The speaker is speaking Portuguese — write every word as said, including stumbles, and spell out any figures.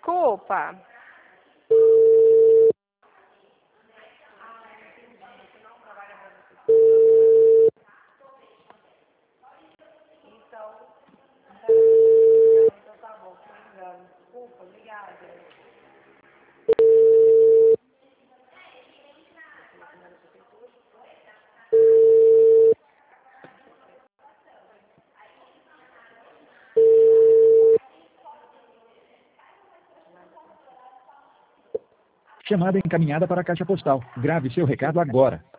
desculpa. Chamada encaminhada para a caixa postal. Grave seu recado agora.